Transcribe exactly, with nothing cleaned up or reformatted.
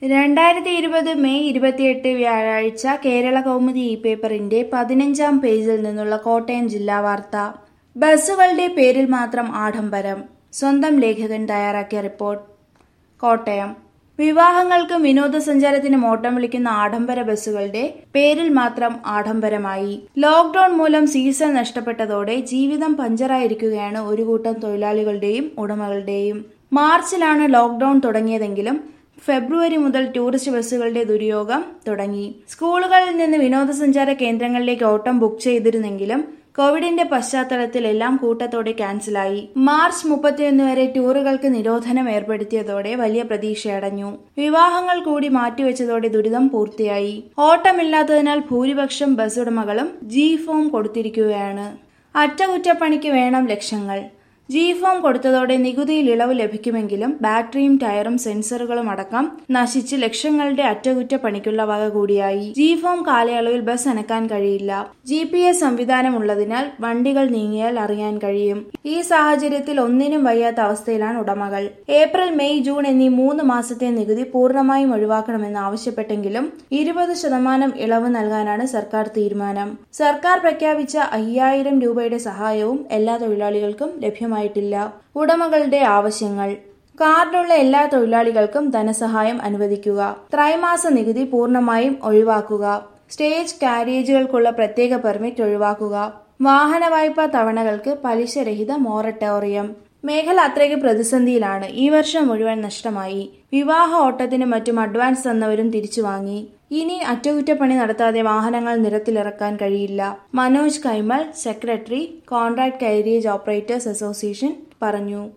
രണ്ടായിരത്തി ഇരുപത് മെയ് ഇരുപത്തിയെട്ട് വ്യാഴാഴ്ച കേരള കൗമുദി ഇ പേപ്പറിന്റെ പതിനഞ്ചാം പേജിൽ നിന്നുള്ള കോട്ടയം ജില്ലാ വാർത്ത. ബസ്സുകളുടെ പേരിൽ മാത്രം ആഡംബരം. സ്വന്തം ലേഖകൻ തയ്യാറാക്കിയ റിപ്പോർട്ട്. കോട്ടയം. വിവാഹങ്ങൾക്കും വിനോദസഞ്ചാരത്തിനും ഓട്ടം വിളിക്കുന്ന ആഡംബര ബസ്സുകളുടെ പേരിൽ മാത്രം ആഡംബരമായി. ലോക്ഡൌൺ മൂലം സീസൺ നഷ്ടപ്പെട്ടതോടെ ജീവിതം പഞ്ചറായിരിക്കുകയാണ് ഒരു കൂട്ടം തൊഴിലാളികളുടെയും ഉടമകളുടെയും. മാർച്ചിലാണ് ലോക്ഡൌൺ തുടങ്ങിയതെങ്കിലും ഫെബ്രുവരി മുതൽ ടൂറിസ്റ്റ് ബസ്സുകളുടെ ദുര്യോഗം തുടങ്ങി. സ്കൂളുകളിൽ നിന്ന് വിനോദസഞ്ചാര കേന്ദ്രങ്ങളിലേക്ക് ഓട്ടം ബുക്ക് ചെയ്തിരുന്നെങ്കിലും കോവിഡിന്റെ പശ്ചാത്തലത്തിൽ എല്ലാം കൂട്ടത്തോടെ ക്യാൻസലായി. മാർച്ച് മുപ്പത്തിയൊന്ന് വരെ ടൂറുകൾക്ക് നിരോധനം ഏർപ്പെടുത്തിയതോടെ വലിയ പ്രതീക്ഷയടഞ്ഞു. വിവാഹങ്ങൾ കൂടി മാറ്റിവെച്ചതോടെ ദുരിതം പൂർത്തിയായി. ഓട്ടമില്ലാത്തതിനാൽ ഭൂരിപക്ഷം ബസ് ഉടമകളും ജി ഫോം കൊടുത്തിരിക്കുകയാണ്. അറ്റകുറ്റപ്പണിക്ക് വേണം ലക്ഷങ്ങൾ. ജി ഫോം കൊടുത്തതോടെ നികുതിയിൽ ഇളവ് ലഭിക്കുമെങ്കിലും ബാറ്ററിയും ടയറും സെൻസറുകളും അടക്കം നശിച്ച് ലക്ഷങ്ങളുടെ അറ്റകുറ്റപ്പണിക്കുള്ള വക കൂടിയായി. ജി ഫോം കാലയളവിൽ ബസ് അനക്കാൻ കഴിയില്ല. ജി പി എസ് സംവിധാനം ഉള്ളതിനാൽ വണ്ടികൾ നീങ്ങിയാൽ അറിയാൻ കഴിയും. ഈ സാഹചര്യത്തിൽ ഒന്നിനും വയ്യാത്ത അവസ്ഥയിലാണ് ഉടമകൾ. ഏപ്രിൽ മെയ് ജൂൺ എന്നീ മൂന്ന് മാസത്തെ നികുതി പൂർണ്ണമായും ഒഴിവാക്കണമെന്ന് ആവശ്യപ്പെട്ടെങ്കിലും ഇരുപത് ശതമാനം ഇളവ് നൽകാനാണ് സർക്കാർ തീരുമാനം. സർക്കാർ പ്രഖ്യാപിച്ച അയ്യായിരം രൂപയുടെ സഹായവും എല്ലാ തൊഴിലാളികൾക്കും ലഭ്യമായി ില്ല. ഉടമകളുടെ ആവശ്യങ്ങൾ. കാർഡുള്ള എല്ലാ തൊഴിലാളികൾക്കും ധനസഹായം അനുവദിക്കുക. ത്രൈമാസ നികുതി പൂർണ്ണമായും ഒഴിവാക്കുക. സ്റ്റേജ് കാരിയേജുകൾക്കുള്ള പ്രത്യേക പെർമിറ്റ് ഒഴിവാക്കുക. വാഹന വായ്പാ തവണകൾക്ക് പലിശരഹിത മൊറട്ടോറിയം. മേഖല അത്രയ്ക്ക് പ്രതിസന്ധിയിലാണ്. ഈ വർഷം മുഴുവൻ നഷ്ടമായി. വിവാഹ ഓട്ടത്തിനും മറ്റും അഡ്വാൻസ് തന്നവരും തിരിച്ചു വാങ്ങി. ഇനി അറ്റകുറ്റപ്പണി നടത്താതെ വാഹനങ്ങൾ നിരത്തിലിറക്കാൻ കഴിയില്ല. Manoj Kaimal, secretary, contract carriage operators association പറഞ്ഞു.